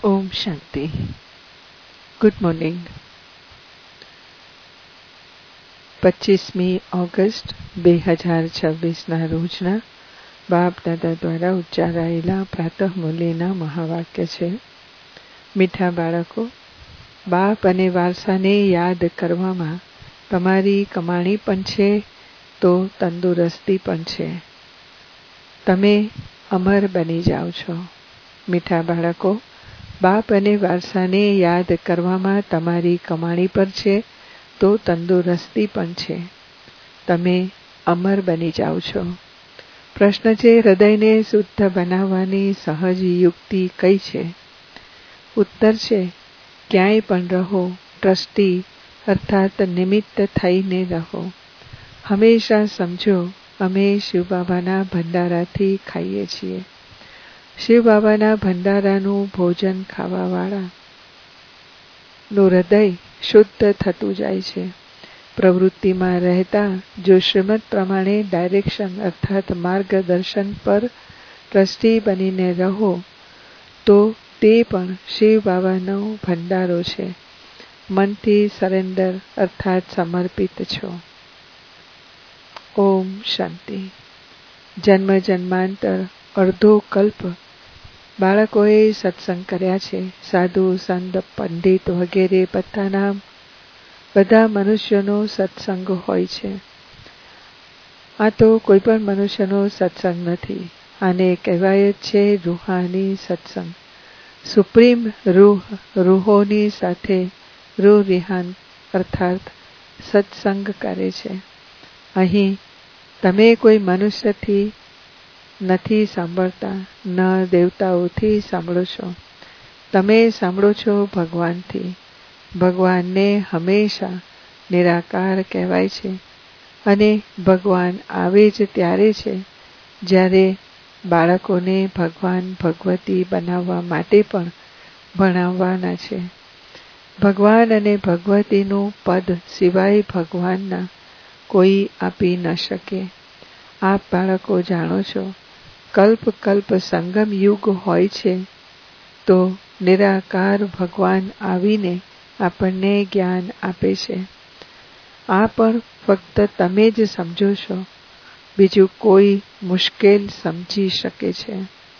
ઓમ શાંતિ. Good morning. 25મી August 2026ના રોજના બાપ દાદા દ્વારા ઉચ્ચારાયેલા પ્રાતઃ મૂલ્યના મહાવાક્ય છે. મીઠા બાળકો, બાપ અને વારસાને યાદ કરવામાં તમારી કમાણી પણ છે તો તંદુરસ્તી પણ છે. તમે અમર બની જાઓ છો. મીઠા બાળકો, બાપ અને વારસાને યાદ કરવામાં તમારી કમાણી પર છે તો તંદુરસ્તી પણ છે. તમે અમર બની જાઓ છો. પ્રશ્ન છે, હૃદયને શુદ્ધ બનાવવાની સહજ યુક્તિ કઈ છે? ઉત્તર છે, ક્યાંય પણ રહો, ટ્રસ્ટી અર્થાત નિમિત્ત થઈને રહો. હંમેશા સમજો, અમે શિવબાબાના ભંડારાથી ખાઈએ છીએ. શિવબાબાના ભંડારાનું ભોજન ખાવાવાળા નું હૃદય શુદ્ધ થતું જાય છે. પ્રવૃત્તિમાં રહેતા જો શ્રીમદ પ્રમાણે ડાયરેક્શન અર્થાત માર્ગદર્શન પર ટ્રસ્ટી બનીને રહો તો તે પણ શિવબાબાનો ભંડારો છે. મનથી સરેન્ડર અર્થાત સમર્પિત છો. ઓમ શાંતિ. જન્મ જન્માંતર અડધો કલ્પ બાળકોએ સત્સંગ કર્યા છે. સાધુ સંત પંડિત વગેરે બધા મનુષ્યનો સત્સંગ હોય છે. આ તો કોઈ પણ મનુષ્યનો સત્સંગ નથી. આને કહેવાય જ છે રૂહાની સત્સંગ. સુપ્રીમ રૂહોની સાથે રૂહ રિહાન અર્થાત સત્સંગ કરે છે. અહીં તમે કોઈ મનુષ્યથી નથી સાંભળતા, ન દેવતાઓથી સાંભળો છો. તમે સાંભળો છો ભગવાનથી. ભગવાનને હંમેશા નિરાકાર કહેવાય છે અને ભગવાન આવે જ ત્યારે છે જ્યારે બાળકોને ભગવાન ભગવતી બનાવવા માટે પણ ભણાવવાના છે. ભગવાન અને ભગવતીનું પદ સિવાય ભગવાનના કોઈ આપી ન શકે. આપ બાળકો જાણો છો, કલ્પ કલ્પ સંગમ યુગ હોય છે તો નિરાકાર ભગવાન આવીને આપણને જ્ઞાન આપે છે. આ પણ ફક્ત તમે જ સમજો છો, બીજું કોઈ મુશ્કેલ સમજી શકે છે.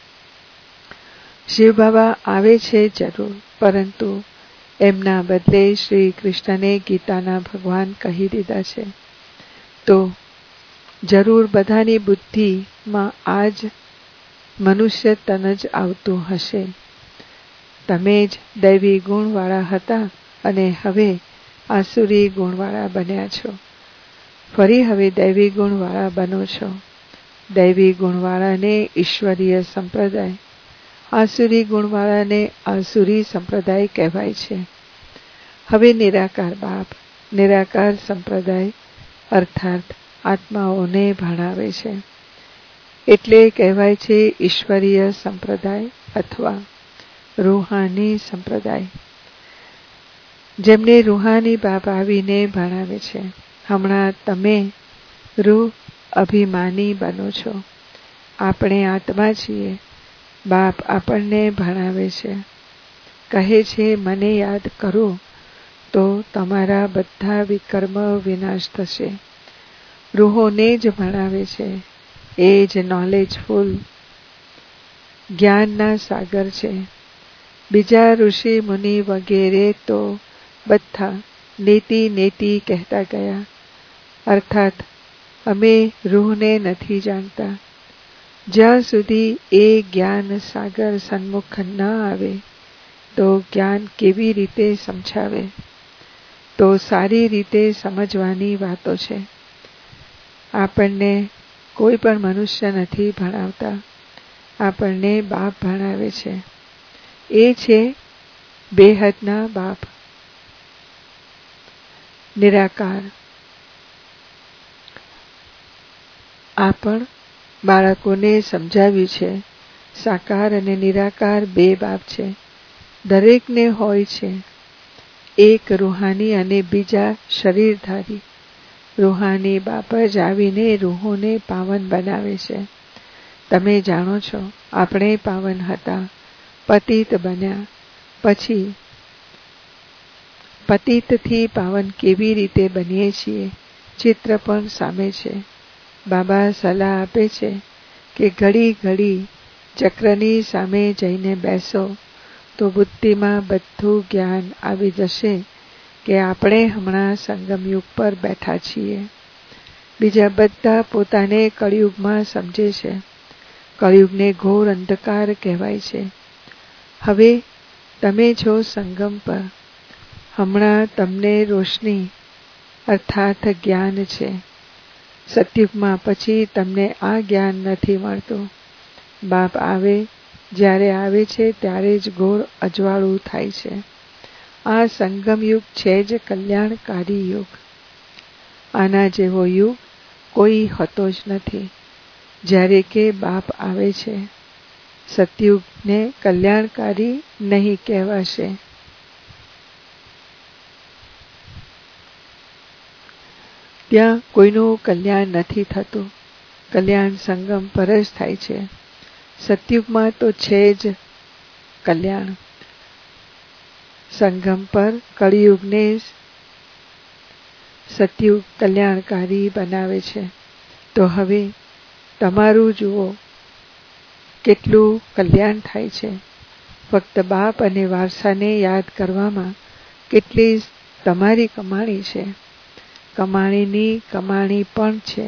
શિવબાબા આવે છે જરૂર, પરંતુ એમના બદલે શ્રી કૃષ્ણને ગીતાના ભગવાન કહી દીધા છે. તો જરૂર બધાની બુદ્ધિમાં આજ મનુષ્ય તન જ આવતું હશે. તમે જ દૈવી ગુણવાળા હતા અને હવે આસુરી ગુણવાળા બન્યા છો. ફરી હવે દૈવી ગુણવાળા બનો છો. દૈવી ગુણવાળાને ઈશ્વરીય સંપ્રદાય, આસુરી ગુણવાળાને આસુરી સંપ્રદાય કહેવાય છે. હવે નિરાકાર બાપ નિરાકાર સંપ્રદાય અર્થાત આત્માઓને ભણાવે છે. એટલે કહેવાય છે ઈશ્વરીય સંપ્રદાય અથવા રૂહાની સંપ્રદાય. જેમને રૂહાની બાપ આવીને ભણાવે છે. હમણાં તમે રૂહ અભિમાની બનો છો. આપણે આત્મા છીએ. બાપ આપણને ભણાવે છે. કહે છે મને યાદ કરો તો તમારા બધા વિકર્મ વિનાશ થશે. રૂહોને જ ભણાવે છે. એ જ નોલેજફુલ જ્ઞાનના સાગર છે. બીજા ઋષિ મુનિ વગેરે તો બધા નેતિ નેતિ કહેતા ગયા, અર્થાત અમે રૂહને નથી જાણતા. જ્યાં સુધી એ જ્ઞાન સાગર સન્મુખ ન આવે તો જ્ઞાન કેવી રીતે સમજાવે? તો સારી રીતે સમજવાની વાતો છે. આપણને કોઈ પણ મનુષ્ય નથી ભણાવતા. આપણને બાપ ભણાવે છે. એ છે બેહદના બાપ નિરાકાર. આ પણ બાળકોને સમજાવ્યું છે. સાકાર અને નિરાકાર બે બાપ છે. દરેકને હોય છે. એક રૂહાની અને બીજા શરીરધારી. રૂહાની બાપ જ આવીને રૂહોને પાવન બનાવે છે. તમે જાણો છો આપણે પાવન હતા, પતિત બન્યા. પછી પતિતથી પાવન કેવી રીતે બનીએ છીએ ચિત્ર પણ સામે છે. બાબા સલાહ આપે છે કે ઘડી ઘડી ચક્રની સામે જઈને બેસો તો બુદ્ધિમાં બધું જ્ઞાન આવી જશે કે આપણે હમણાં સંગમયુગ પર બેઠા છીએ. બીજા બધા પોતાને કળિયુગમાં સમજે છે. કળિયુગને ઘોર અંધકાર કહેવાય છે. હવે તમે છો સંગમ પર. હમણાં તમને રોશની અર્થાત જ્ઞાન છે. સતયુગમાં પછી તમને આ જ્ઞાન નથી મળતું. બાપ આવે જ્યારે આવે છે ત્યારે જ ઘોર અજવાળું થાય છે. આ સંગમ યુગ છે જ કલ્યાણકારી યુગ. આના જેવો યુગ કોઈ હોતો જ નથી જ્યારે કે બાપ આવે છે. સતયુગને કલ્યાણકારી નહીં કહેવાશે. ત્યાં કોઈનું કલ્યાણ નથી થતું. કલ્યાણ સંગમ પર જ થાય છે. સતયુગમાં તો છે જ કલ્યાણ. સંગમ પર કળિયુગને સતયુગ કલ્યાણકારી બનાવે છે. તો હવે તમારું જુઓ કેટલું કલ્યાણ થાય છે. ફક્ત બાપ અને વારસાને યાદ કરવામાં કેટલી તમારી કમાણી છે. કમાણીની કમાણી પણ છે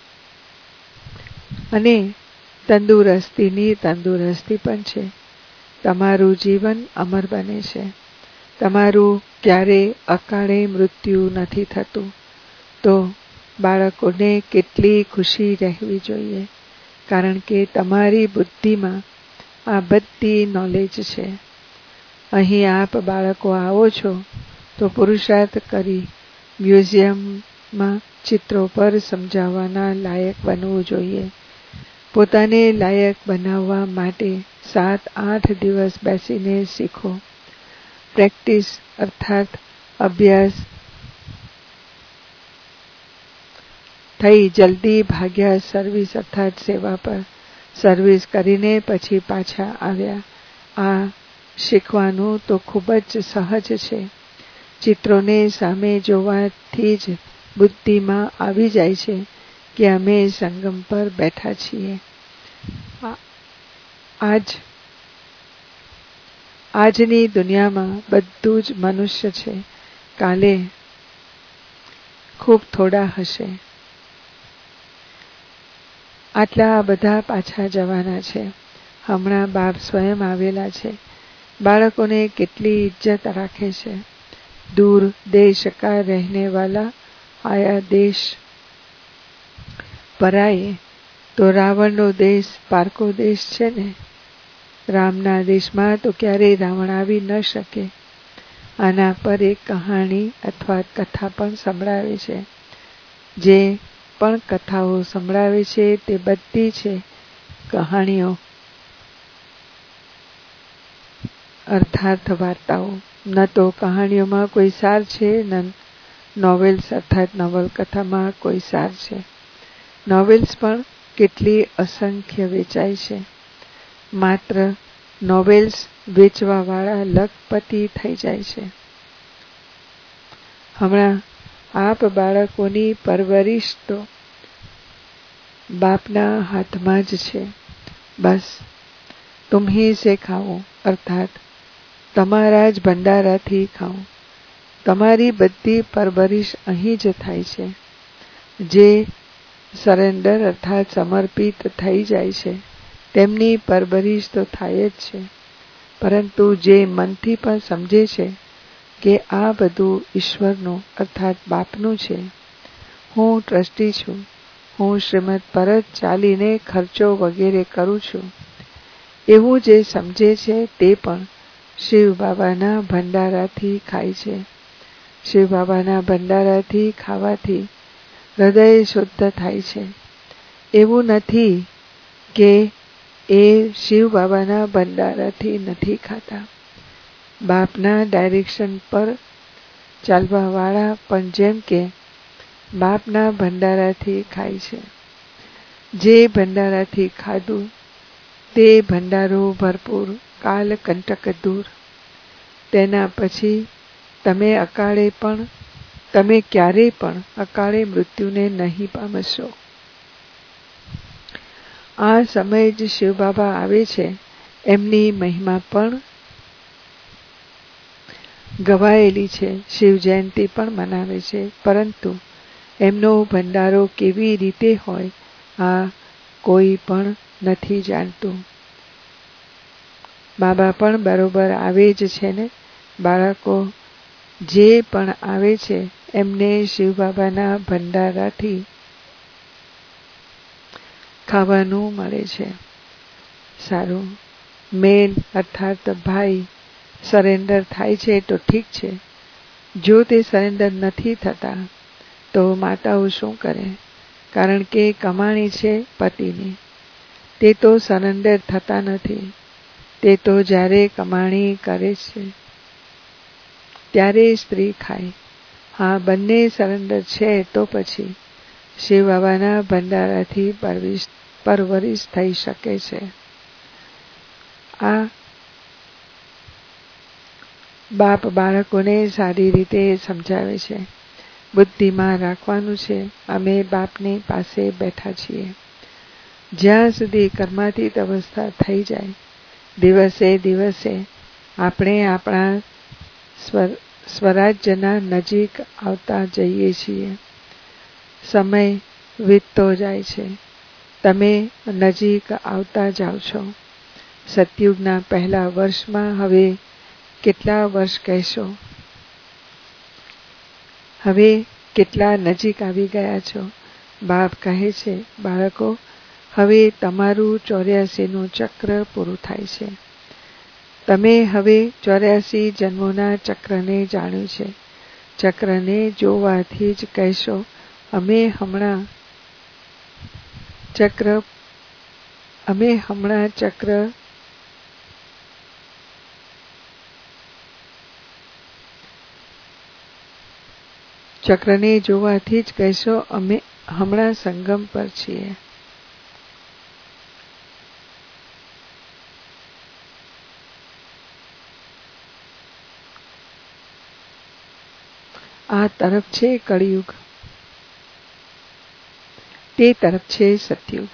અને તંદુરસ્તીની તંદુરસ્તી પણ છે. તમારું જીવન અમર બને છે. તમારું ક્યારે અકાળે મૃત્યુ નથી થતું. તો બાળકોને કેટલી ખુશી રહેવી જોઈએ, કારણ કે તમારી બુદ્ધિમાં આ બધી નોલેજ છે. અહીં આપ બાળકો આવો છો તો પુરુષાર્થ કરી મ્યુઝિયમમાં ચિત્રો પર સમજાવવાના લાયક બનવું જોઈએ. પોતાને લાયક બનાવવા માટે 7-8 દિવસ બેસીને શીખો. પ્રેક્ટિસ અર્થાત અભ્યાસ થઈ જલ્દી ભાગ્યા સર્વિસ અર્થાત સેવા પર. સર્વિસ કરીને પછી પાછા આવ્યા. આ શીખવાનું તો ખૂબ જ સહજ છે. ચિત્રોને સામે જોવાથી જ બુદ્ધિમાં આવી જાય છે કે અમે સંગમ પર બેઠા છીએ. આજની દુનિયામાં બધું જ મનુષ્ય છે. કાલે ખૂબ થોડા હશે. આટલા બધા પાછા જવાના છે. હમણાં બાપ સ્વયં આવેલા છે. બાળકોને કેટલી ઇજ્જત રાખે છે. दूर देश का रहने वाला आया देश पराए. તો રાવણનો દેશ પારકો દેશ છે ને. રામના દેશમાં તો ક્યારેય રાવણ આવી ન શકે. આના પર એક કહાણી અથવા કથા પણ સંભળાવે છે. જે પણ કથાઓ સંભળાવે છે તે બધી છે કહાણીઓ અર્થાર્થ વાર્તાઓ. ન તો કહાણીઓમાં કોઈ સાર છે, ન નોવેલ્સ અર્થાત નવલકથામાં કોઈ સાર છે. નોવેલ્સ પણ કેટલી અસંખ્ય વેચાય છે. માત્ર નોવેલ્સ વેચવાવાળા લખપતિ થઈ જાય છે. હમણાં આપ બાળકોની પરવરિશ તો બાપના હાથમાં જ છે. બસ તુમ્હી સે ખાઓ અર્થાત તમારા જ ભંડારાથી ખાઓ. તમારી બધી પરવરિશ અહીં જ થાય છે. જે સરેન્ડર અર્થાત સમર્પિત થઈ જાય છે તેમની પરવરિશ તો થાય જ છે. પરંતુ જે મનથી પણ સમજે છે કે આ બધું ઈશ્વરનું અર્થાત બાપનું છે, હું ટ્રસ્ટી છું, હું શ્રીમદ પર જ ચાલીને ખર્ચો વગેરે કરું છું, એવું જે સમજે છે તે પણ શિવ બાબાના ભંડારાથી ખાય છે. શિવ બાબાના ભંડારાથી ખાવાથી હૃદય શુદ્ધ થાય છે. એવું નથી કે એ શિવ બાબાના ભંડારાથી નથી ખાતા. બાપના ડાયરેક્શન પર ચાલવાવાળા પણ જેમ કે બાપના ભંડારાથી ખાય છે. જે ભંડારાથી ખાધું તે ભંડારો ભરપૂર, કાલ કંટક દૂર. તેના પછી તમે ક્યારેય પણ અકાળે મૃત્યુને નહીં પામશો. આ સમયે જ શિવ બાબા આવે છે. એમની મહિમા પણ ગવાયેલી છે. શિવ જયંતિ પણ મનાવે છે, પરંતુ એમનો ભંડારો કેવી રીતે હોય આ કોઈ પણ નથી જાણતું. બાબા પણ બરોબર આવે જ છે ને. બાળકો જે પણ આવે છે એમને શિવ બાબાના ભંડારાથી ખાવાનું મળે છે. સારું, મેન અર્થાત ભાઈ સરેન્ડર થાય છે તો ઠીક છે. જો તે સરેન્ડર નથી થતા તો માતાઓ શું કરે? કારણ કે કમાણી છે પતિની. તે તો સરેન્ડર થતા નથી. તે તો જ્યારે કમાણી કરે છે ત્યારે સ્ત્રી ખાય. હા, બંને સરેન્ડર છે તો પછી શિવ બાબાના ભંડારાથી પરવરિશ થઈ શકે છે. આ બાપ બાળકોને સારી રીતે સમજાવે છે. બુદ્ધિમાં રાખવાનું છે. અમે બાપની પાસે બેઠા છીએ. જ્યાં સુધી કર્માતીત અવસ્થા થઈ જાય, દિવસે દિવસે આપણે આપણા સ્વરાજ્યના નજીક આવતા જઈએ છીએ. સમય વીતતો જાય છે. તમે નજીક આવતા જાઓ છો. સતયુગના પહેલા વર્ષમાં હવે કેટલા વર્ષ કહેશો? હવે કેટલા નજીક આવી ગયા છો? બાપ કહે છે, બાળકો, હવે તમારું 84નું ચક્ર પૂરું થાય છે. તમે હવે 84 જન્મોના ચક્રને જાણ્યું છે. ચક્રને જોવાથી જ કહેશો, અમે હમણાં ચક્રને જોવાથી જ કહેશો, અમે હમણાં સંગમ પર છીએ. આ તરફ છે કળિયુગ, તે તરફ છે સતયુગ.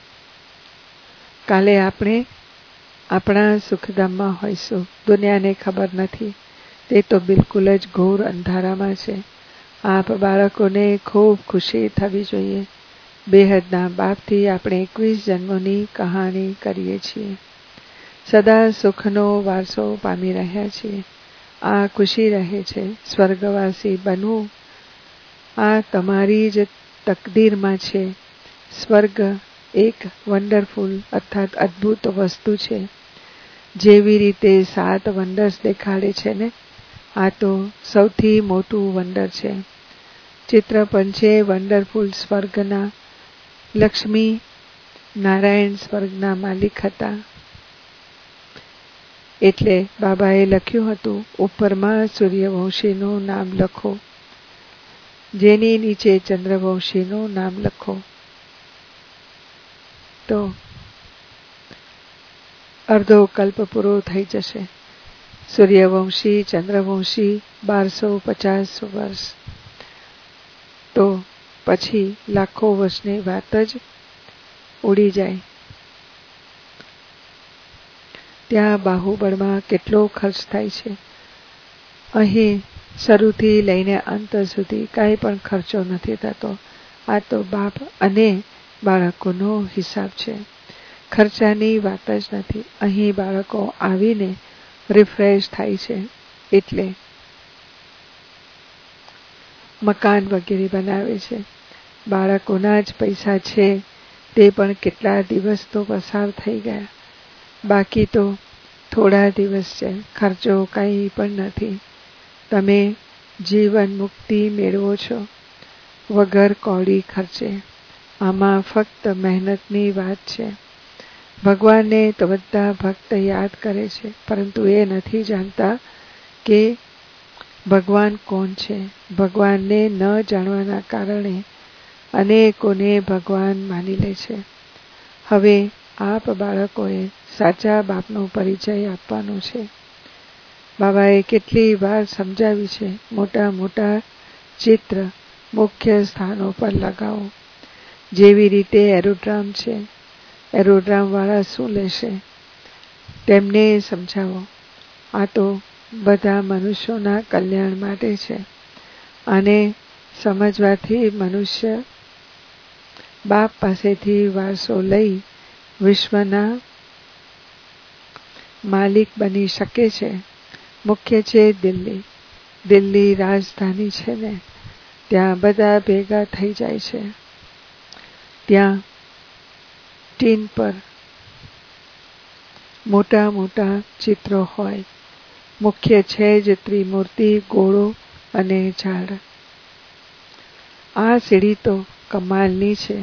કાલે આપણે આપણા સુખધામમાં હોઈશું. દુનિયાને ખબર નથી. તે તો બિલકુલ જ ઘોર અંધારામાં છે. આપ બાળકોને ખૂબ ખુશી થવી જોઈએ. બેહદના બાપથી આપણે 21 જન્મોની કહાણી કરીએ છીએ. સદા સુખનો વારસો પામી રહ્યા છીએ. આ ખુશી રહે છે. સ્વર્ગવાસી બનવું આ તમારી જ તકદીરમાં છે. સ્વર્ગ એક વન્ડરફુલ અર્થાત અદ્ભુત વસ્તુ છે. જેવી રીતે 7 વન્ડર્સ દેખાડે છે ને, આ તો સૌથી મોટું વન્ડર છે. ચિત્ર પણ છે વન્ડરફુલ સ્વર્ગના. લક્ષ્મી નારાયણ સ્વર્ગના માલિક હતા. એટલે બાબાએ લખ્યું હતું, ઉપરમાં સૂર્યવંશીનું નામ લખો, જેની નીચે ચંદ્રવંશીનું નામ લખો. તો અર્ધો કલ્પ પૂરો થઈ જશે. સૂર્યવંશી, ચંદ્રવંશી 1250 વર્ષ. તો પછી લાખો વર્ષની વાત જ ઉડી જાય. ત્યાં બાહુબળમાં કેટલો ખર્ચ થાય છે. અહીં શરૂથી લઈને અંત સુધી કાંઈ પણ ખર્ચો નથી થતો. આ તો બાપ અને બાળકોનો હિસાબ છે. ખર્ચાની વાત જ નથી. અહીં બાળકો આવીને રિફ્રેશ થાય છે. એટલે મકાન વગેરે બનાવે છે. બાળકોના જ પૈસા છે. તે પણ કેટલા દિવસ તો પસાર થઈ ગયા. બાકી તો થોડા દિવસ છે. ખર્ચો કંઈ પણ નથી. તમે જીવન મુક્તિ મેળવો છો વગર કૌડી ખર્ચે. આમાં ફક્ત મહેનતની વાત છે. ભગવાનને તો બધા ભક્ત યાદ કરે છે, પરંતુ એ નથી જાણતા કે ભગવાન કોણ છે. ભગવાનને ન જાણવાના કારણે અનેકોને ભગવાન માની લે છે. હવે આપ બાળકોએ સાચા બાપનો પરિચય આપવાનો છે. બાબાએ કેટલી વાર સમજાવી છે, મોટા મોટા ચિત્ર મુખ્ય સ્થાનો પર લગાવો. જેવી રીતે એરોડ્રામ છે, એરોડ્રામ વાળા શું લેશે તેમને સમજાવો. આ તો બધા મનુષ્યોના કલ્યાણ માટે છે. આને સમજવાથી મનુષ્ય બાપ પાસેથી વારસો લઈ વિશ્વના માલિક બની શકે છે. મુખ્ય છે દિલ્હી. દિલ્હી રાજધાની છે ને, ત્યાં બધા ભેગા થઈ જાય છે. ત્યાં ટીન પર મોટા મોટા ચિત્રો હોય. મુખ્ય છે જ ત્રિમૂર્તિ, ઘોડો અને ઝાડ. આ સીડી તો કમાલની છે.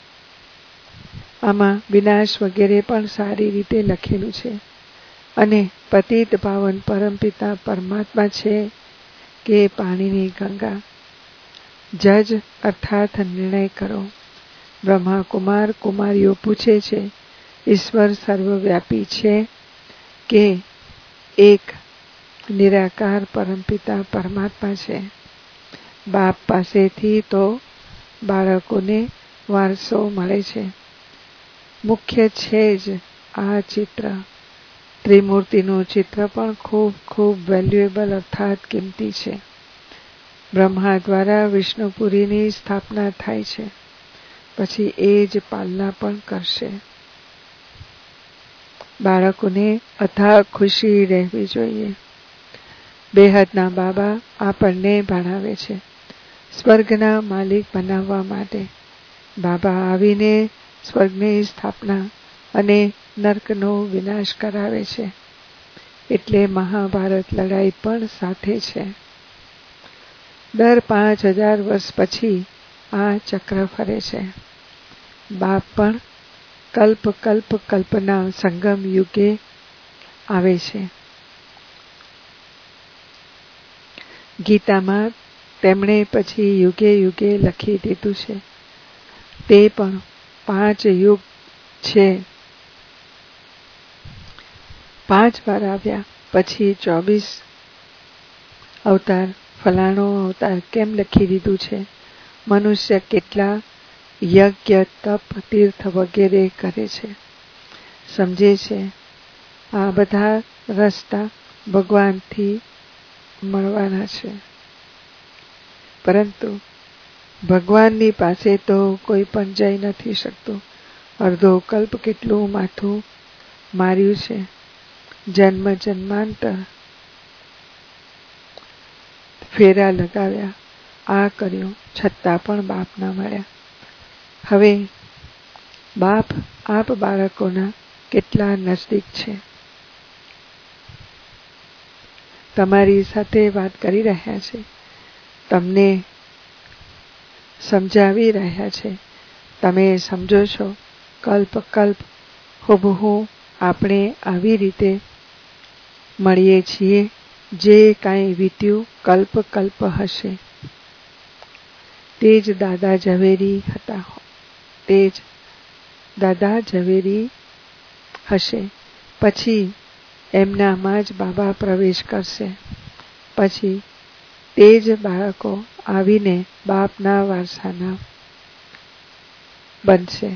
આમાં વિનાશ વગેરે પણ સારી રીતે લખેલું છે. અને પતિત પાવન પરમપિતા પરમાત્મા છે કે પાણીની ગંગા. જજ અર્થાત નિર્ણય કરો. બ્રહ્મા કુમાર કુમારીઓ પૂછે છે, ઈશ્વર સર્વવ્યાપી છે કે એક નિરાકાર પરમપિતા પરમાત્મા છે? બાપ પાસેથી તો બાળકોને વારસો મળે છે. મુખ્ય છે જ આ ચિત્ર. ત્રિમૂર્તિનું ચિત્ર પણ ખૂબ ખૂબ વેલ્યુએબલ અર્થાત કિંમતી છે. બ્રહ્મા દ્વારા વિષ્ણુપુરીની સ્થાપના થાય છે. પછી એ જ પાલના પણ કરશે. બાળકોને અથાગ ખુશી રહેવી જોઈએ. બેહદના બાબા આપણને ભણાવે છે સ્વર્ગના માલિક બનાવવા માટે. બાબા આવીને સ્વર્ગની સ્થાપના અને નર્કનો વિનાશ કરાવે છે. એટલે મહાભારત લડાઈ પણ સાથે છે. દર 5000 વર્ષ પછી આ ચક્ર ફરે છે. બાપ પણ કલ્પ કલ્પ કલ્પના સંગમ યુગે આવે છે. ગીતામાં તેમણે પછી યુગે યુગે લખી દીધું છે. તે પણ 5 યુગ છે. 5 વાર આવ્યા પછી 24 અવતાર, ફલાણો અવતાર કેમ લખી દીધું છે? મનુષ્ય કેટલા યજ્ઞ તપ તીર્થ વગેરે કરે છે, સમજે છે. આ બધા રસ્તા ભગવાનથી મળવાના છે. પરંતુ ભગવાનની પાસે તો કોઈ પણ જઈ નથી શકતું. અડધો કલ્પ કેટલું માથું માર્યું છે, જન્મ જન્માંતર ફેરા લગાવ્યા, આ કર્યું, છતાં પણ બાપ ના મળ્યા. હવે બાપ આપ બાળકોના કેટલા નજદીક છે. તમારી સાથે વાત કરી રહ્યા છે, તમને સમજાવી રહ્યા છે. તમે સમજો છો. કલ્પ કલ્પ હુબહુ આપણે આવી રીતે મળીએ છીએ. જે કાંઈ વીત્યું કલ્પ કલ્પ હશે. તે જ દાદા ઝવેરી હતા. તે જ દાદા ઝવેરી હશે. પછી એમનામાં જ બાબા પ્રવેશ કરશે. પછી તે જ બાળકો આવીને બાપના વારસાના બનશે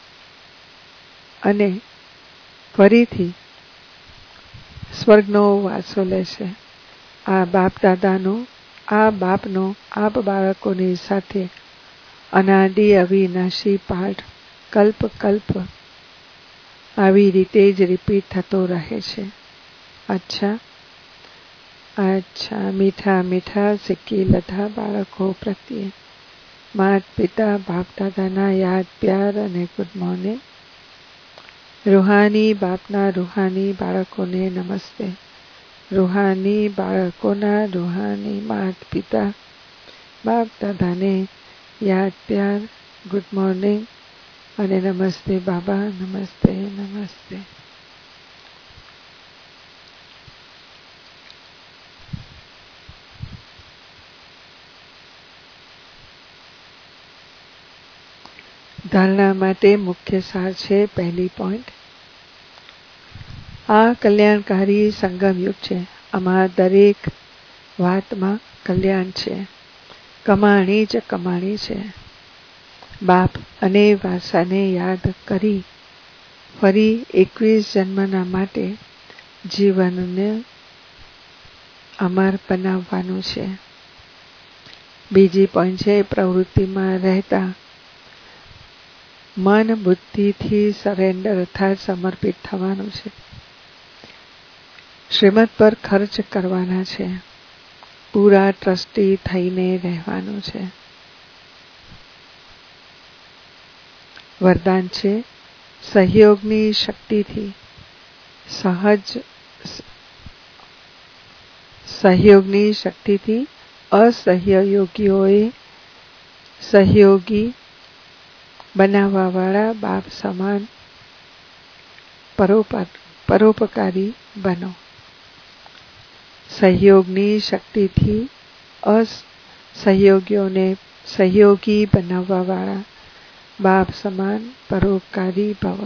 અને ફરીથી સ્વર્ગનો વારસો લેશે. આ બાપ દાદાનો, આ બાપનો આપ બાળકોની સાથે અનાદિ અવિનાશી પાઠ કલ્પ કલ્પ આવી રીતે જ રિપીટ થતો રહે છે. અચ્છા અચ્છા. મીઠા મીઠા સિક્કી લધા બાળકો પ્રત્યે માત પિતા બાપ દાદાના યાદ પ્યાર અને ગુડ મોર્નિંગ. રૂહાની બાપના રૂહાની બાળકોને નમસ્તે. રૂહાની બાળકોના રૂહાની માત પિતા બાપ દાદાને યાદ પ્યાર, ગુડ મોર્નિંગ અને નમસ્તે બાબા, નમસ્તે નમસ્તે. ધારણા માટે મુખ્ય સાર છે. પહેલી પોઈન્ટ, આ કલ્યાણકારી સંગમ યુગ છે. આમાં દરેક વાતમાં કલ્યાણ છે. કમાણી જ કમાણી છે. બાપ અને વારસાને યાદ કરી ફરી 21 જન્મના માટે જીવનને અમર બનાવવાનું છે. બીજી પોઈન્ટ છે પ્રવૃત્તિમાં રહેતા મન બુદ્ધિથી સરેન્ડર અર્થાત સમર્પિત થવાનું છે. શ્રીમત પર ખર્ચ કરવાના છે. પૂરા ટ્રસ્ટી થઈને રહેવાનું છે. વરદાન છે સહયોગની શક્તિથી અસહયોગીઓએ સહયોગી બનાવવાવાળા બાપ સમાન પરોપકારી બનો. સહયોગની શક્તિથી અસહયોગીઓને સહયોગી બનાવવાવાળા બાપ સમાન પરોપકારી ભવ.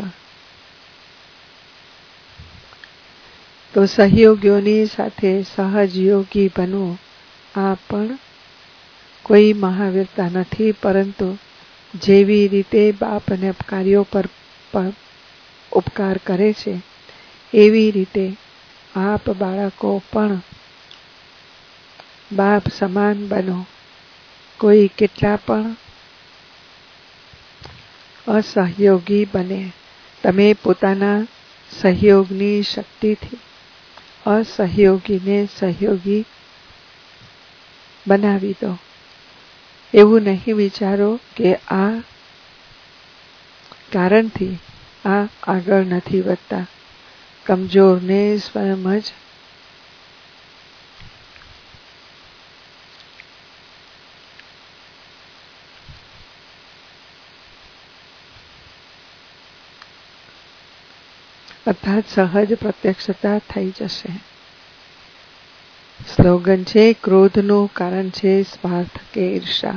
તો સહયોગીઓની સાથે સહજયોગી બનવું આ પણ કોઈ મહાવીરતા નથી, પરંતુ જેવી રીતે બાપ અને અપકારીઓ પર ઉપકાર કરે છે એવી રીતે આપ બાળકો પણ બાપ સમાન બનો. કોઈ કેટલા પણ અસહયોગી બને, તમે પોતાના સહયોગની શક્તિથી અસહયોગીને સહયોગી બનાવી દો. એવું નહીં વિચારો કે આ કારણથી આ આગળ નથી વધતા. કમજોરને સ્વયં જ અર્થાત સહજ પ્રત્યક્ષતા થઈ જશે. સ્લોગન છે ક્રોધનું કારણ છે સ્વાર્થ કે ઈર્ષા.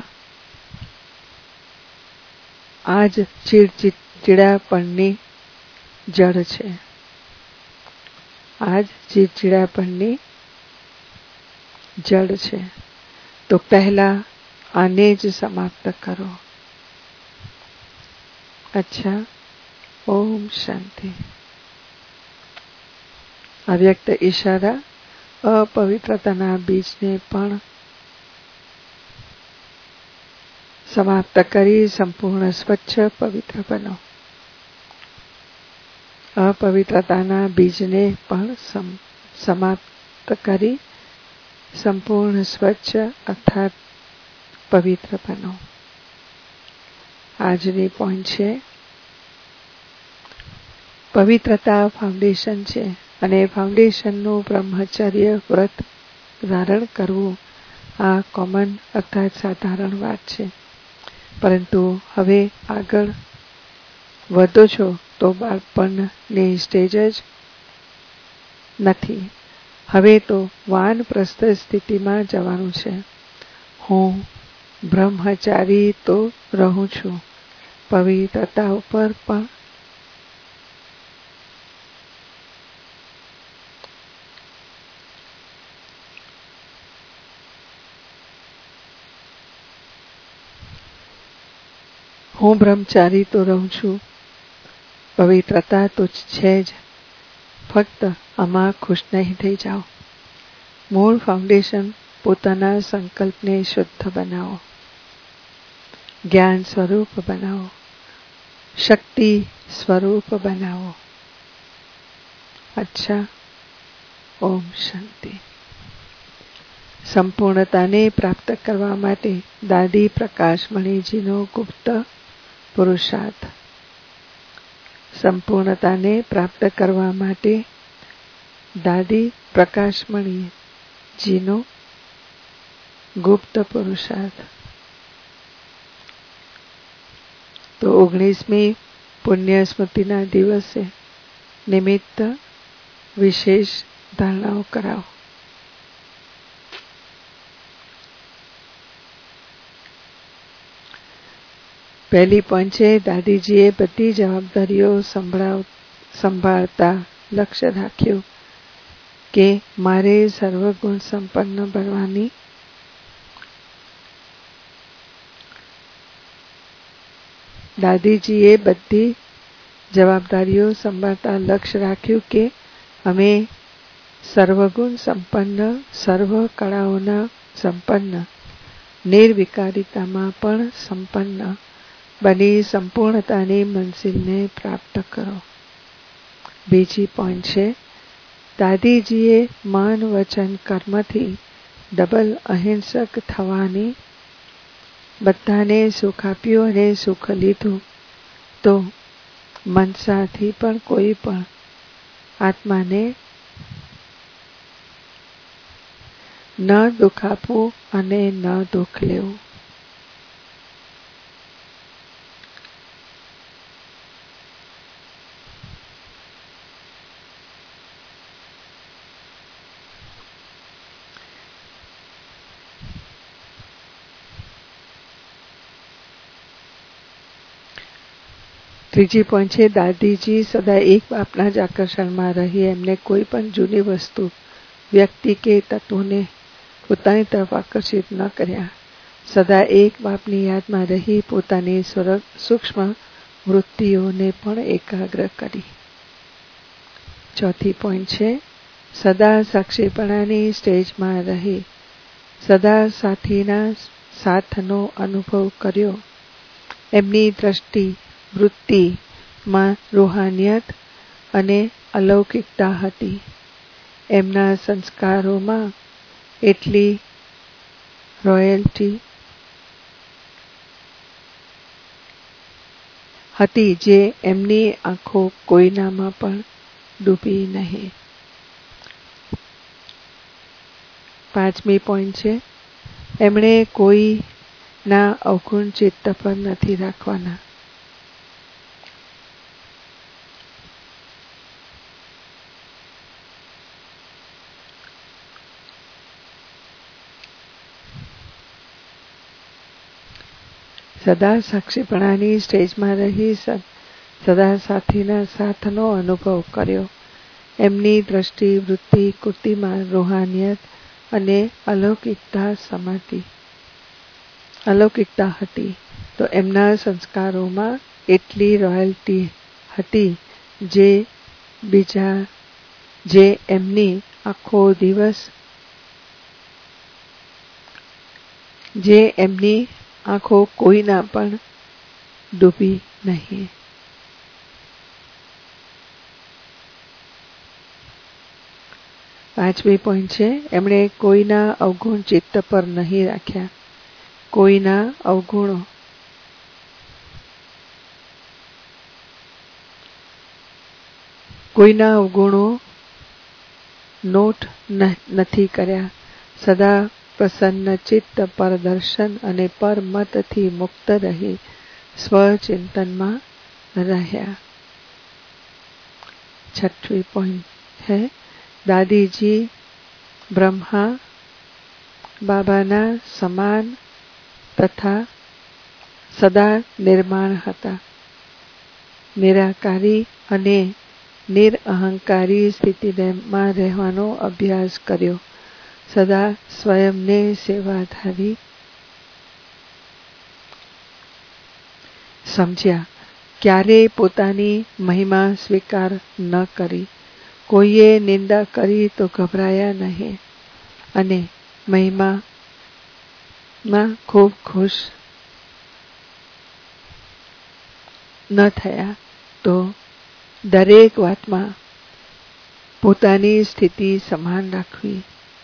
આ જ ચીડચીડાપણની જડ છે. આ જ ચીડચીડાપણની જડ છે. તો પહેલા આને જ સમાપ્ત કરો. અચ્છા, ઓમ શાંતિ. અવ્યક્ત ઈશારા અપવિત્રતાના બીજને પણ સમાપ્ત કરી સંપૂર્ણ સ્વચ્છ પવિત્ર બનો. અપવિત્રતાના બીજને પણ સમાપ્ત કરી સંપૂર્ણ સ્વચ્છ અર્થાત પવિત્ર બનો. આજની પોઈન્ટ છે પવિત્રતા ફાઉન્ડેશન છે અને ફાઉન્ડેશનનું બ્રહ્મચર્ય વ્રત ધારણ કરવું આ કોમન અર્થાત સાધારણ વાત છે. પરંતુ હવે આગળ વધો છો તો બાળપણની સ્ટેજ જ નથી. હવે તો વાનપ્રસ્થ સ્થિતિમાં જવાનું છે. હું બ્રહ્મચારી તો રહું છું, પવિત્રતા ઉપર પણ હું બ્રહ્મચારી તો રહું છું, પવિત્રતા તો છે જ. ફક્ત આમાં ખુશ નહીં થઈ જાઓ. મૂળ ફાઉન્ડેશન પોતાના સંકલ્પને શુદ્ધ બનાવો, જ્ઞાન સ્વરૂપ બનાવો, શક્તિ સ્વરૂપ બનાવો. અચ્છા, ઓમ શાંતિ. સંપૂર્ણતાને પ્રાપ્ત કરવા માટે દાદી પ્રકાશમણીજીનો ગુપ્ત પુરુષાર્થ. સંપૂર્ણતાને પ્રાપ્ત કરવા માટે દાદી પ્રકાશમણીજીનો ગુપ્ત પુરુષાર્થ. તો 19મી પુણ્ય સ્મૃતિના દિવસે નિમિત્ત વિશેષ ધારણાઓ કરાવો. પહેલી પોઈન્ટ છે દાદીજીએ બધી જવાબદારીઓ સંભાળતા લક્ષ્ય રાખ્યું કે મારે સર્વગુણ સંપન્ન બનવાની દાદીજીએ બધી જવાબદારીઓ સંભાળતા લક્ષ્ય રાખ્યું કે અમે સર્વગુણ સંપન્ન, સર્વ કળાઓના સંપન્ન, નિર્વિકારિતામાં પણ સંપન્ન બની સંપૂર્ણતાની મંજિલને પ્રાપ્ત કરો. બીજી પોઈન્ટ છે, દાદીજીએ મન, વચન, કર્મથી ડબલ અહિંસક થવાની, બધાને સુખ આપ્યું અને સુખ લીધું, તો મનસાથી પણ કોઈ પણ આત્માને ન દુઃખ આપવું અને ન દુઃખ લેવું. ત્રીજી પોઈન્ટ છે, દાદીજી સદા એક બાપના જ આકર્ષણમાં રહી એમને કોઈ પણ જૂની વસ્તુ, વ્યક્તિ કે તત્વોને પોતાની તરફ આકર્ષિત ન કર્યા. સદા એક બાપની યાદમાં રહી પોતાની સૂક્ષ્મ વૃત્તિઓને પણ એકાગ્ર કરી. ચોથી પોઈન્ટ છે, સદા સાક્ષીપણાની સ્ટેજમાં રહી સદા સાથીના સાથનો અનુભવ કર્યો. એમની દ્રષ્ટિ વૃત્તિમાં રૂહાનિયત અને અલૌકિકતા હતી. એમના સંસ્કારોમાં એટલી રોયલ્ટી હતી જે એમની આંખો કોઈનામાં પણ ડૂબી નહીં. પાંચમી પોઈન્ટ છે, એમણે કોઈના અવગુણ ચિત્ત પર નથી રાખવાના. સદા સાક્ષીપણાની સ્ટેજમાં રહી સદા સાથીના સાથનો અનુભવ કર્યો. એમની દ્રષ્ટિ, વૃત્તિ, કૃતિમાં રૂહાનિયત અને અલૌકિકતા હતી. તો એમના સંસ્કારોમાં એટલી રોયલ્ટી હતી જે એમની આંખો કોઈના પણ ડૂબી નહીં. પાંચમી પોઈન્ટ છે, એમણે કોઈના અવગુણ ચિત્ત પર નહીં રાખ્યા. કોઈના અવગુણો નોટ નથી કર્યા. સદા પ્રસન્ન ચિત્ત, પર દર્શન અને પર મતથી મુક્ત રહી સ્વચિંતનમાં રહ્યા. છઠ્ઠી પોઈન્ટ है, દાદીજી બ્રહ્મા બાબાના સમાન તથા સદા નિર્માણ હતા. નિરાકારી અને નિરઅહંકારી સ્થિતિમાં રહેવાનો અભ્યાસ કર્યો. સદા સ્વયંને સેવાધારી સમજ્યા. ક્યારેય પોતાની મહિમા સ્વીકાર ન કરી. કોઈએ નિંદા કરી તો ગભરાયા નહીં અને મહિમામાં ખૂબ ખુશ ન થયા તો દરેક વાતમાં પોતાની સ્થિતિ સમાન રાખવી.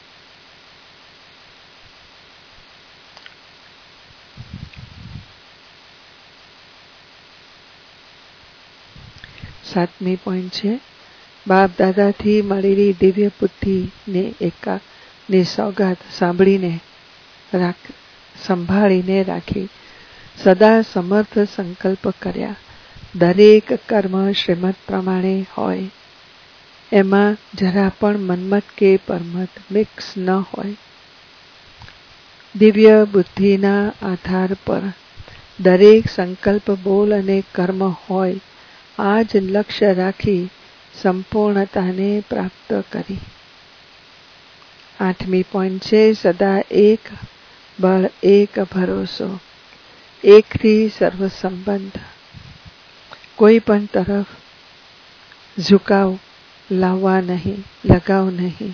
સાતમી પોઈન્ટ છે, બાપ દાદાથી મળેલી દિવ્ય બુદ્ધિની સોગાદ સંભાળીને રાખી. સદા સમર્થ સંકલ્પ કર્યા. દરેક કર્મ શ્રીમત પ્રમાણે હોય. એમાં જરા પણ મન્મત કે પરમત મિક્સ ન હોય. દિવ્ય બુદ્ધિના આધાર પર દરેક સંકલ્પ, બોલ અને કર્મ હોય. આ જ લક્ષ્ય રાખી સંપૂર્ણતાને પ્રાપ્ત કરી. 8મી પોઈન્ટ છે સદા એક બળ એક ભરોસો, એકથી સર્વ સંબંધ. કોઈ પણ તરફ ઝુકાવ લાવવા નહીં, લગાવ નહીં.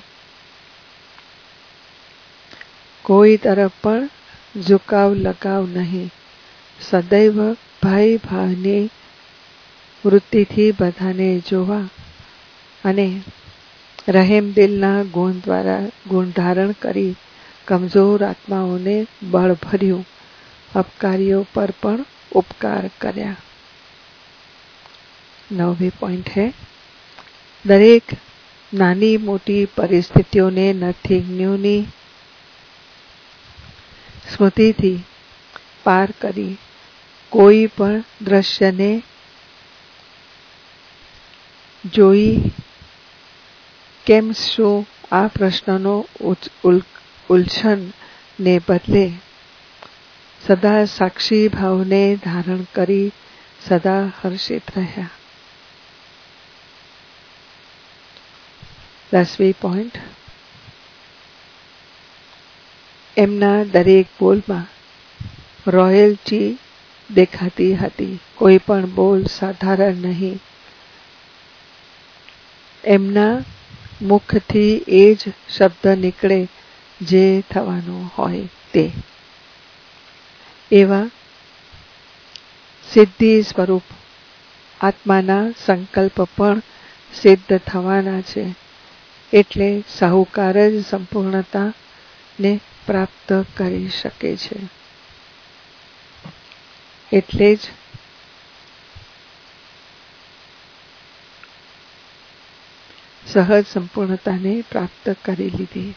કોઈ તરફ પણ ઝુકાવ લગાવ નહીં. સદૈવ ભાઈ ભાવની વૃત્તિથી બધાને જોવા અને રહેમ દિલના ગુણ દ્વારા ગુણ ધારણ કરી કમજોર આત્માઓને બળ ભર્યું અપકારીઓ પર પણ ઉપકાર કર્યા. 9મી પોઈન્ટ है દરેક નાની મોટી પરિસ્થિતિઓને નથિંગની સ્મૃતિથી પાર કરી કોઈ પણ દ્રશ્યને જોઈ કેમ શું આ પ્રશ્નનો ઉલઝનને બદલે સદા સાક્ષી ભાવને ધારણ કરી સદા હર્ષિત રહ્યા. 10મી પોઈન્ટ એમના દરેક બોલમાં રોયલ્ટી દેખાતી હતી. કોઈ પણ બોલ સાધારણ નહીં. એમના મુખથી એ જ શબ્દ નીકળે જે થવાનું હોય તે. એવા સિદ્ધિ સ્વરૂપ આત્માના સંકલ્પ પણ સિદ્ધ થવાના છે. એટલે સાહુકાર જ સંપૂર્ણતાને પ્રાપ્ત કરી શકે છે. એટલે જ સહજ સંપૂર્ણતાને પ્રાપ્ત કરી લીધી.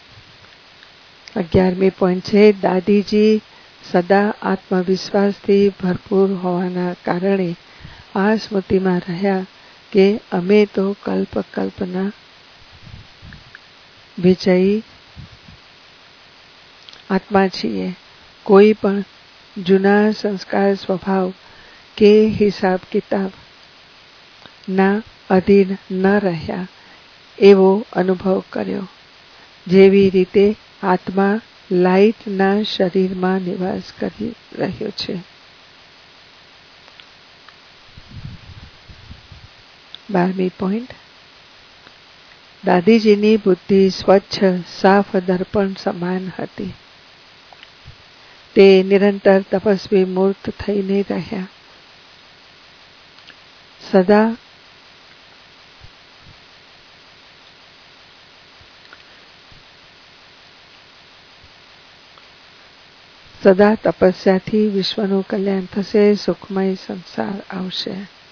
11મી પોઈન્ટ છે દાદીજી સદા આત્મવિશ્વાસથી ભરપૂર હોવાના કારણે આ સ્મૃતિમાં રહ્યા કે અમે તો કલ્પના વિજયી આત્મા છીએ. કોઈ પણ જૂના સંસ્કાર સ્વભાવ કે હિસાબ કિતાબ ના અધીન ન રહ્યા એવો અનુભવ કર્યો. જેવી રીતે આત્મા લાઇટના શરીરમાં નિવાસ કરી રહ્યો છે. 12મી પોઈન્ટ દાદીજીની બુદ્ધિ સ્વચ્છ સાફ દર્પણ સમાન હતી. તે નિરંતર તપસ્વી મૂર્ત થઈને રહ્યા. સદા તપસ્યાથી વિશ્વનું કલ્યાણ થશે, સુખમય સંસાર આવશે.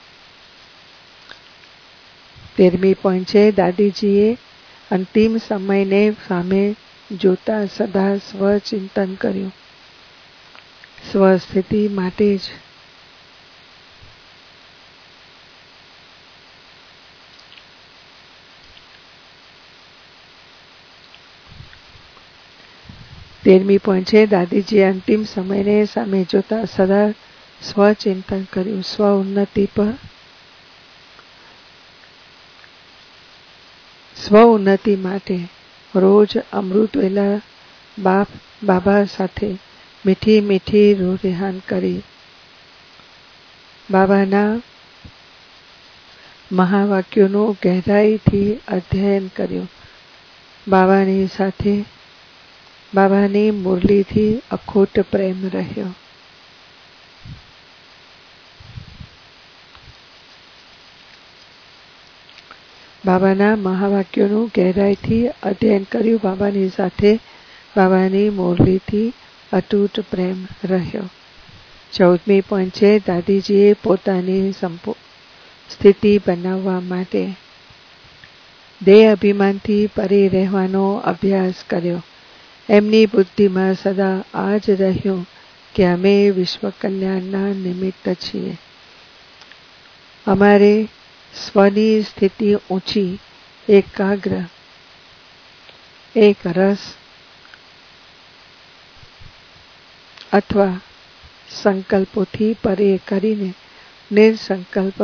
13મી પોઈન્ટ છે દાદીજીએ અંતિમ સમયને સામે જોતા સદા સ્વચિંતન કર્યું. સ્વસ્થિતિ માટે જ તેરમી પોઈન્ટ છે દાદીજીએ અંતિમ સમયને સામે જોતા સદા સ્વચિંતન કર્યું. સ્વ ઉન્નતિ માટે રોજ અમૃત વેલા બાબા સાથે મીઠી મીઠી રૂરિહાન કરી બાબાના મહાવાક્યોનું ગહેરાઈથી અધ્યયન કર્યું. બાબાની સાથે બાબાની મુરલીથી અખૂટ પ્રેમ રહ્યો. બાબાના મહાવાક્યોનું ગહેરાઈથી અધ્યયન કર્યું. બાબાની સાથે બાબાની મુરલીથી અતૂટ પ્રેમ રહ્યો. 14મી પોઈન્ટ છે દાદીજીએ પોતાની સ્થિતિ બનાવવા માટે દેહ અભિમાનથી પરે રહેવાનો અભ્યાસ કર્યો. એમની બુદ્ધિમાં સદા આ જ રહ્યું કે અમે વિશ્વ કલ્યાણના નિમિત્ત છીએ. અમારે સ્વની સ્થિતિ ઊંચી, એકાગ્ર, એક રસ અથવા સંકલ્પોથી પરે કરીને નિર્સંકલ્પ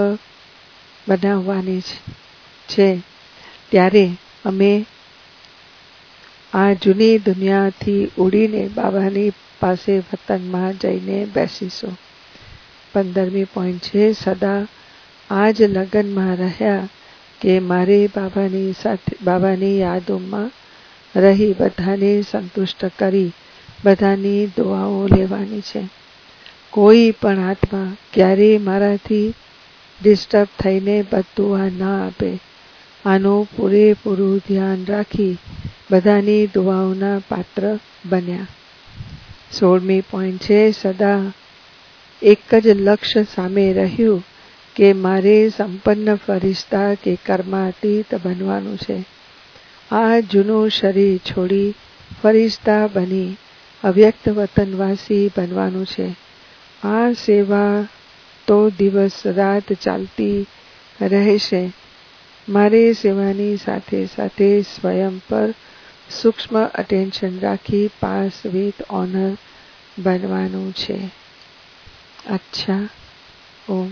બનાવવાની છે. ત્યારે અમે આ જૂની દુનિયાથી ઉડીને બાબાની પાસે વતનમાં જઈને બેસીશું. 15મી પોઈન્ટ છે, સદા આ જ લગનમાં રહ્યા કે મારે બાબાની યાદોમાં રહી બધાને સંતુષ્ટ કરી બધાની દુઆઓ લેવાની છે. કોઈ પણ આત્મા ક્યારેય મારાથી ડિસ્ટર્બ થઈને બદદુઆ ના આપે. આનું પૂરેપૂરું ધ્યાન રાખી બધાની દુઆઓના પાત્ર બન્યા. 16મી પોઈન્ટ છે, સદા એક જ લક્ષ્ય સામે રહ્યું કે મારે સંપન્ન ફરિશ્તા કે કર્માતીત બનવાનું છે. આ જૂનું શરીર છોડી ફરિશ્તા બની અવ્યક્ત વતનવાસી બનવાનું છે. આ સેવા તો દિવસ રાત ચાલતી રહેશે. મારે સેવાની સાથે સાથે સ્વયં પર સૂક્ષ્મ અટેન્શન રાખી પાસ વિથ ઓનર બનવાનું છે. અચ્છા, ઓમ.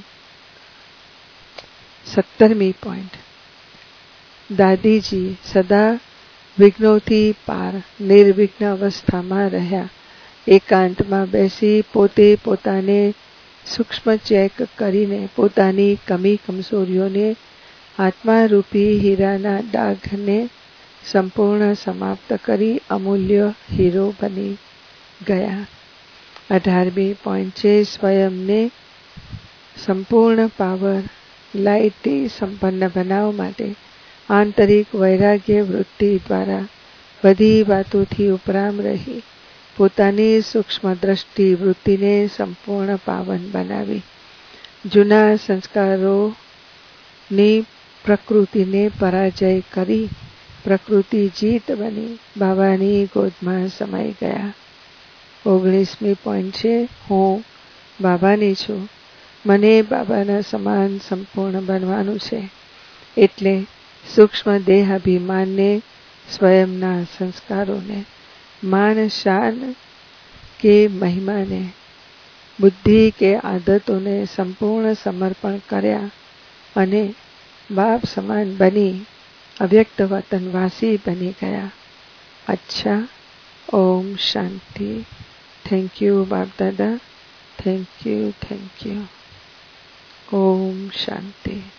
17મી પોઈન્ટ, દાદીજી સદા વિઘ્નોથી પાર નિર્વિઘ્ન અવસ્થામાં રહ્યા. એકાંતમાં બેસી પોતે પોતાને સૂક્ષ્મ ચેક કરીને પોતાની કમી કમજોરીઓને આત્મારૂપી હીરાના ડાઘને સંપૂર્ણ સમાપ્ત કરી અમૂલ્ય હીરો બની ગયા. 18મી પોઈન્ટ છે, સ્વયંને સંપૂર્ણ પાવર લાઇટથી સંપન્ન બનાવવા માટે આંતરિક વૈરાગ્ય વૃત્તિ દ્વારા બધી વાતોથી ઉપરામ રહી પોતાની સૂક્ષ્મ દ્રષ્ટિ વૃત્તિને સંપૂર્ણ પાવન બનાવી જૂના સંસ્કારોની પ્રકૃતિને પરાજય કરી પ્રકૃતિ જીત બની બાબાની ગોદમાં સમાઈ ગયા. 19મી પોઈન્ટ છે, હું બાબાની છું. મને બાબાના સમાન સંપૂર્ણ બનવાનું છે. એટલે સૂક્ષ્મ દેહાભિમાનને, સ્વયંના સંસ્કારોને, માન શાન કે મહિમાને, બુદ્ધિ કે આદતોને સંપૂર્ણ સમર્પણ કર્યા અને બાપ સમાન બની અવ્યક્ત વતનવાસી બની ગયા. અચ્છા, ઓમ શાંતિ. Thank you Bap Dada. Thank you. ઓમ શાંતિ.